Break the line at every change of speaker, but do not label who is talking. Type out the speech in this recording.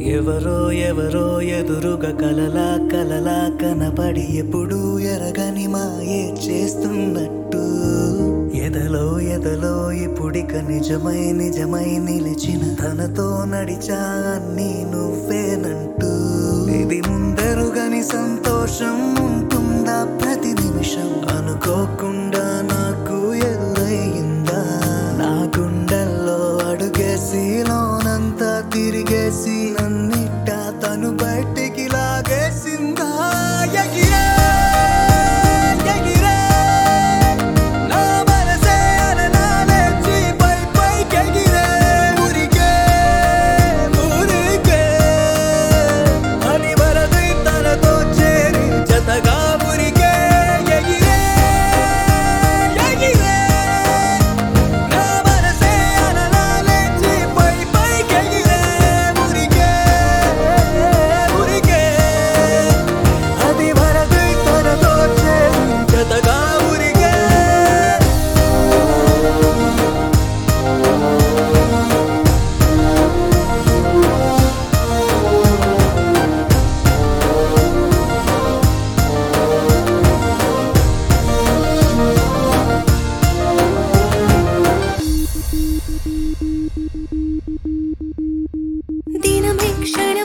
ఎవరో ఎవరో ఎదురుగా కలలా కలలా కనపడి ఎప్పుడు ఎరగని మాయే చేస్తున్నట్టు ఎదలో ఎదలో ఇప్పుడిక నిజమై నిజమై నిలిచిన తనతో నడిచా అన్నీ నువ్వేనంటూ ఇది ముందరుగని సంతోషం ఉంటుందా ప్రతి నిమిషం అనుకోకుండా నాకు ఎదురయ్యిందా నా గుండెల్లో అడుగేసి లోనంతా తిరిగేసి నన్నిట్ట తను బయటికి లాగేసిందా ఎగిరే ఎగిరే నా మనసే అలలాలేచి పై పైకెగిరే ఊరికే ఊరికే అని వరదై తనతో చేరి జతగా ఊరికే ఎగిరే ఎగిరే నా మనసే అలలాలేచి పై పైకెగిరే ఊరికే ఊరికే అది వరదై తనతో చేరి జతగా ఊరికే
దినమే క్షణం